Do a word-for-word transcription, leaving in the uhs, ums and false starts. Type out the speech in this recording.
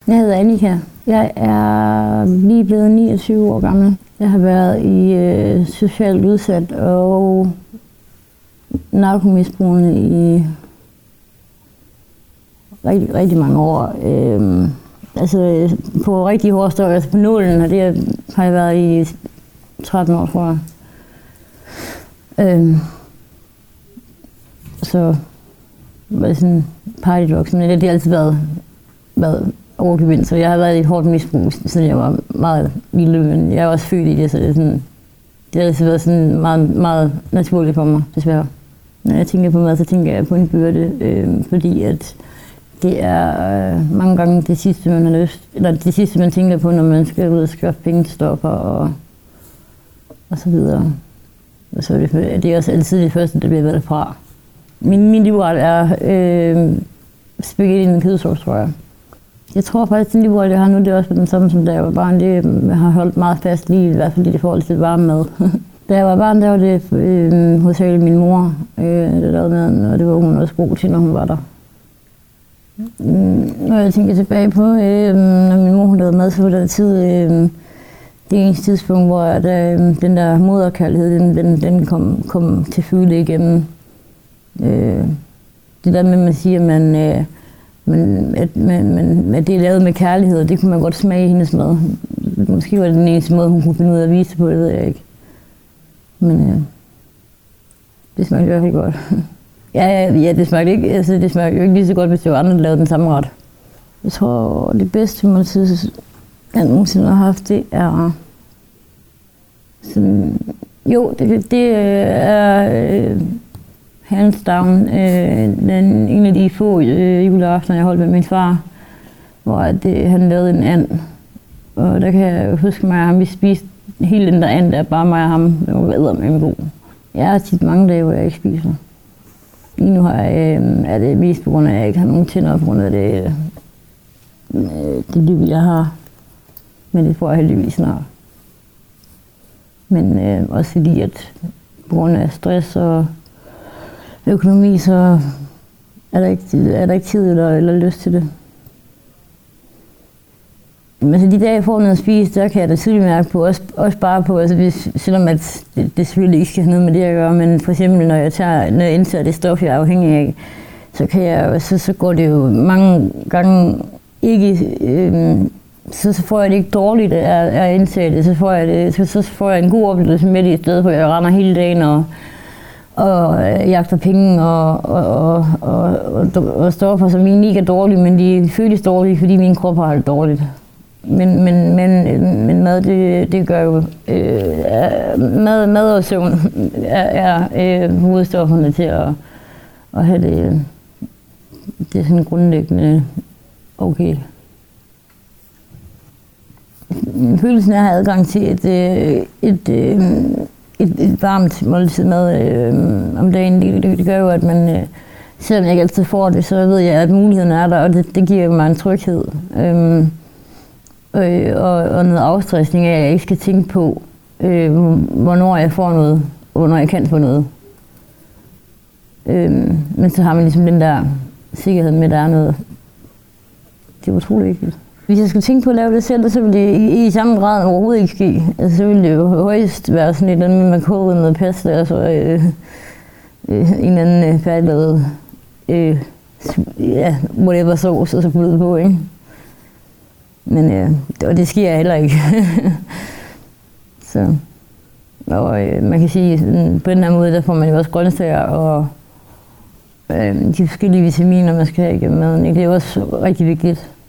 Jeg hedder Annika. Jeg er lige blevet niogtyve år gammel. Jeg har været i øh, socialt udsat og narkomisbrugende i rigtig, rigtig mange år. Øhm, altså på rigtig hårde støj, altså på nålen, og det har jeg været i tretten år, tror jeg. Øhm, så var det sådan partydrug, men det har altid været, været overgevind, så jeg har været i et hårdt misbrug, siden jeg var meget lille, men jeg er også født i det, så det er sådan, det har altid været sådan meget, meget naturligt for mig, desværre. Når jeg tænker på mad, så tænker jeg på en byrde, øh, fordi at det er øh, mange gange det sidste, man har lyst, eller det sidste, man tænker på, når man skal ud og skaffe penge til stoffer og, og så videre. Og så er det, det er også altid det første, der bliver valgt fra. Min, min livret er øh, spaghetti med kødsovs, tror jeg. Jeg tror faktisk, at den livret, jeg har nu, det er også den samme, som da jeg var barn. Det jeg har holdt meget fast lige, i hvert fald i det forhold til varme mad. Da jeg var barn, der var det øh, hovedsageligt min mor, øh, der lavede maden, og det var hun også god til, når hun var der. Mm, når jeg tænker tilbage på, øh, når min mor hun lavede mad, så var der tid, øh, det eneste tidspunkt, hvor at, øh, den der moderkærlighed, den, den, den kom, kom til føle igennem. Øh, det der med, at man siger, at man, øh, man, at, man, man, at det er lavet med kærlighed, det kunne man godt smage i hendes mad. Måske var det den eneste måde, hun kunne finde ud af at vise på, det ved jeg ikke. Men øh, det smagte i hvert fald godt. ja, ja, ja, det smagte ikke, altså, det smagte jo ikke lige så godt, hvis det var andre, der lavede den samme ret. Jeg tror, det bedste måltid, jeg nogensinde har haft, det er sådan, jo, det, det er øh, hands down øh, den, en af de få øh, juleaftener, jeg holdt med min far, hvor det, han lavede en and. Og der kan jeg huske mig, at ham, vi spiste hele den der and, der bare mig og ham. Det var eddermame god. Jeg har tit mange dage, hvor jeg ikke spiser. Lige nu har jeg, øh, er det mest på grund af, at jeg ikke har nogen tænder på grund af det, øh, det liv, jeg har. Men det får jeg heldigvis snart. Men øh, også fordi, at på grund af stress og økonomi, så er der ikke, er der ikke tid eller, eller lyst til det. Men altså, de dage, jeg får noget at spise, der kan jeg da tydeligt mærke på, også, også bare på, altså, hvis, selvom at det, det selvfølgelig ikke skal have noget med det at gøre, men for eksempel, når jeg, tager, når jeg indtager det stof, jeg er afhængig af, så, kan jeg, så, så går det jo mange gange ikke, øh, så, så får jeg det ikke dårligt af at indtage det, så får jeg, det, så, så får jeg en god oplevelse med det i stedet for, at jeg render hele dagen og, og jagter penge og, og, og, og, og, og stoffer, som egentlig ikke er dårlige, men de føles dårlige, fordi min krop har det dårligt. Men, men, men, men mad, det, det gør jo, øh, mad, mad og søvn er, er øh, hovedstofferne til at, at have det, det er sådan grundlæggende okay. Følelsen af at have adgang til et, et, et, et, et varmt måltid mad øh, om dagen, det, det, det gør jo, at man, øh, selvom jeg ikke altid får det, så ved jeg, at muligheden er der, og det, det giver mig en tryghed. Øh, Øh, og, og noget afstressning af, at jeg ikke skal tænke på, øh, hvornår jeg får noget, og hvornår jeg kan få noget. Øh, men så har man ligesom den der sikkerhed med, at der er noget. Det er utroligt vigtigt. Hvis jeg skulle tænke på at lave det selv, så ville det i, i samme grad overhovedet ikke ske. Altså, så ville det jo højst være sådan et eller andet med, at man koger noget pasta, og så øh, øh, en eller anden øh, færdiglavet, øh, ja, whatever sauce, og så puttet på, ikke? Men øh, og det sker heller ikke. Så, og øh, man kan sige, at på den her måde, der får man jo også grøntsager og øh, de forskellige vitaminer, man skal have igennem maden. Det er også rigtig vigtigt.